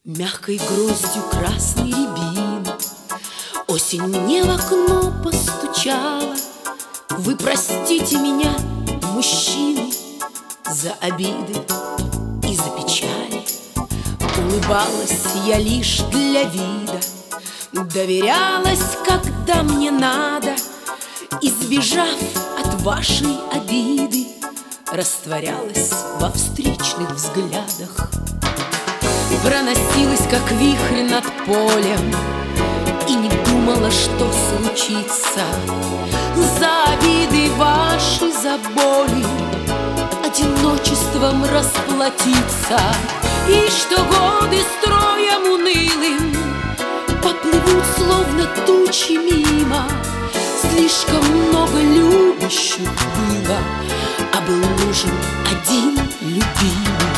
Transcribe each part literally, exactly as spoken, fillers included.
Мягкой гроздью красный рябин осень мне в окно постучала. Вы простите меня, мужчины, за обиды и за печали. Улыбалась я лишь для вида, доверялась, когда мне надо, избежав от вашей обиды, растворялась во встречных взглядах. Проносилась, как вихрь над полем, и не думала, что случится. За обиды ваши, за боли одиночеством расплатиться. И что годы строем унылым поплывут, словно тучи мимо. Слишком много любящих было, а был нужен один любимый.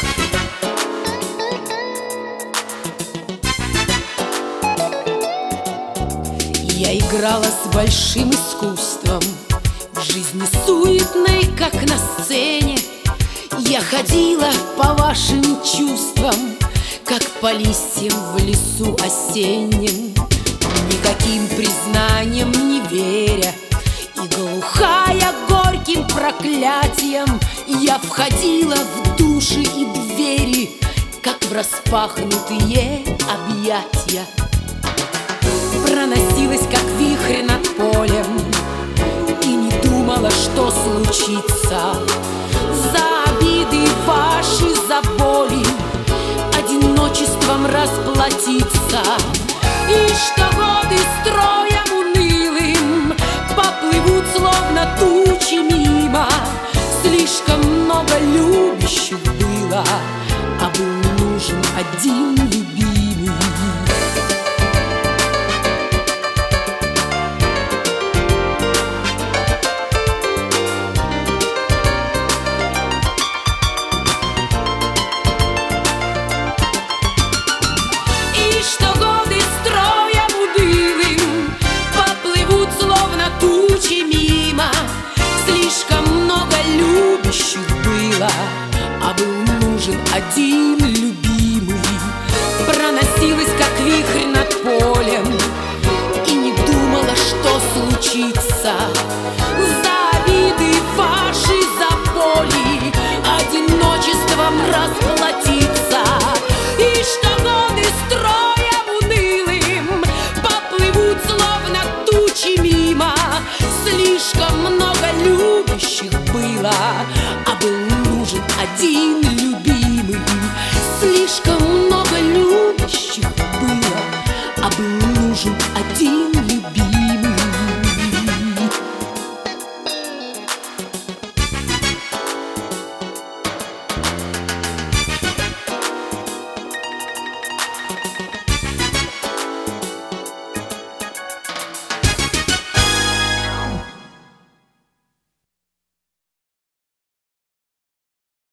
Я играла с большим искусством в жизни суетной, как на сцене. Я ходила по вашим чувствам, как по листьям в лесу осеннем, никаким признаниям не веря. И глухая горьким проклятием я входила в души и двери, как в распахнутые объятия. Проносилась, как вихрь над полем, и не думала, что случится. За обиды ваши, за боли одиночеством расплатиться. И что годы строем унылым поплывут, словно тучи мимо. Слишком много любящих было, а был нужен один любимый. А был нужен один любимый. Проносилась, как вихрь над полем, и не думала, что случится. За обиды ваши, за боли одиночеством расплатиться. И что годы строем унылым поплывут, словно тучи мимо. Слишком много любящих было, а был нужен один